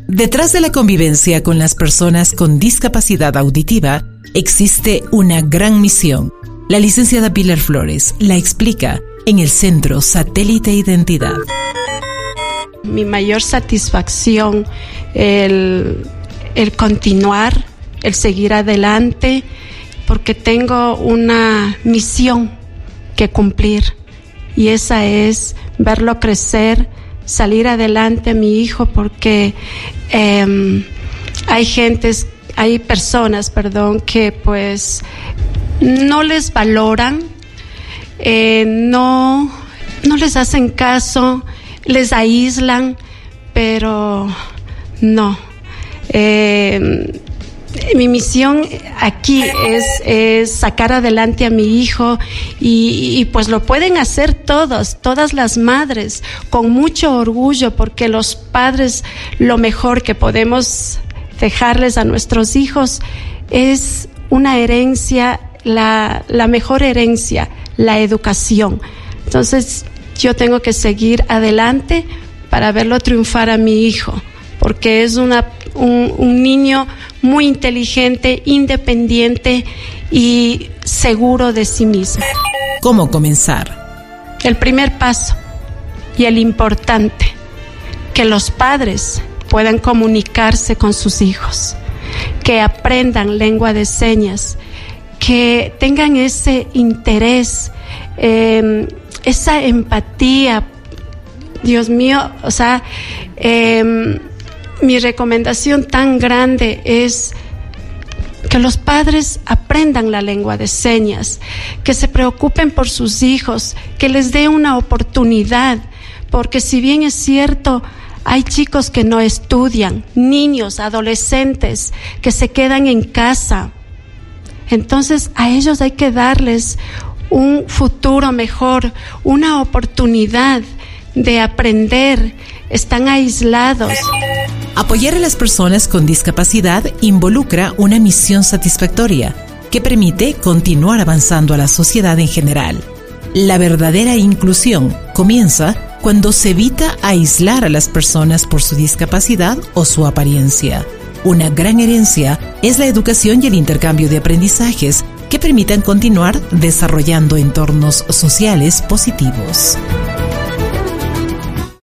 Detrás de la convivencia con las personas con discapacidad auditiva existe una gran misión. La licenciada Pilar Flores la explica en el Centro Satélite Identidad. Mi mayor satisfacción, el continuar, el seguir adelante, porque tengo una misión que cumplir, y esa es verlo crecer, salir adelante a mi hijo, porque hay personas, que pues no les valoran, no les hacen caso, les aíslan, pero no. Mi misión aquí es sacar adelante a mi hijo y pues lo pueden hacer todas las madres, con mucho orgullo, porque los padres lo mejor que podemos dejarles a nuestros hijos es una herencia, la mejor herencia, la educación. Entonces yo tengo que seguir adelante para verlo triunfar a mi hijo, porque es un niño muy inteligente, independiente y seguro de sí mismo. ¿Cómo comenzar? El primer paso y el importante, que los padres puedan comunicarse con sus hijos, que aprendan lengua de señas, que tengan ese interés, esa empatía. Dios mío, mi recomendación tan grande es que los padres aprendan la lengua de señas, que se preocupen por sus hijos, que les dé una oportunidad, porque si bien es cierto, hay chicos que no estudian, niños, adolescentes que se quedan en casa. Entonces a ellos hay que darles un futuro mejor, una oportunidad de aprender. Están aislados. Apoyar a las personas con discapacidad involucra una misión satisfactoria que permite continuar avanzando a la sociedad en general. La verdadera inclusión comienza cuando se evita aislar a las personas por su discapacidad o su apariencia. Una gran herencia es la educación y el intercambio de aprendizajes que permitan continuar desarrollando entornos sociales positivos.